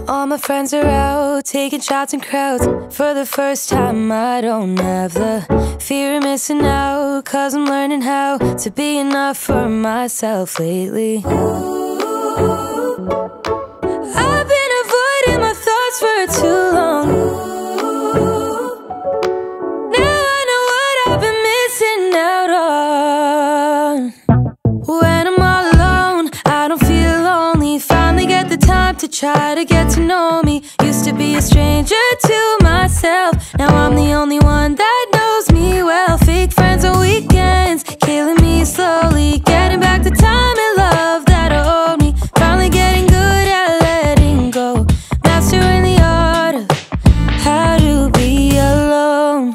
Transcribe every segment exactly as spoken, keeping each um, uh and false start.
All my friends are out, taking shots in crowds. For the first time I don't have the fear of missing out, 'cause I'm learning how to be enough for myself lately. I've been avoiding my thoughts for too long. Now I know what I've been missing out on. When I'm all alone, I don't feel lonely. Finally get the time to try to get to know me. Used to be a stranger to myself, now I'm the only one that knows me well. Fake friends on weekends, killing me slowly. Getting back the time and love that owed me. Finally getting good at letting go. Mastering the art of how to be alone.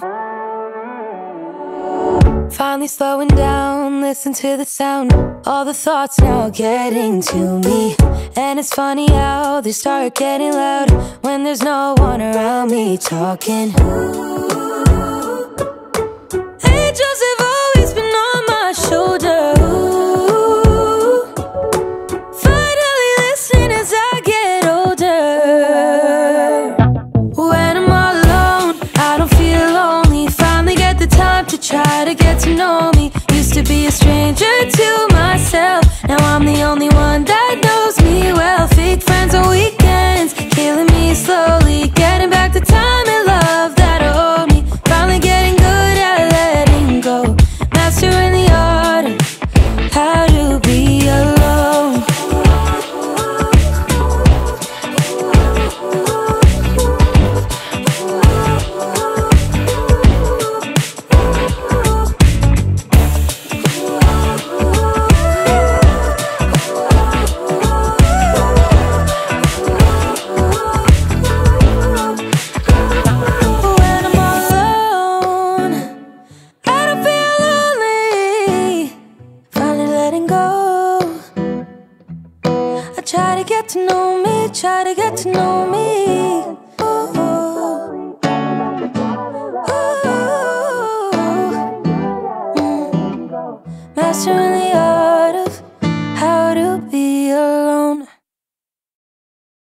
Finally slowing down, listen to the sound. All the thoughts now getting to me. And it's funny how they start getting loud when there's no one around me talking. Angels have always been on my shoulder. Finally listening as I get older. When I'm all alone, I don't feel lonely. Finally get the time to try to get to know me. Used to be a stranger to myself, now I'm the only one that knows me well. Fake friends on weekends, killing me slowly. Getting back the time and love that owed me. Finally getting good at letting go. Mastering the art of how to be alone. Try to get to know me, try to get to know me.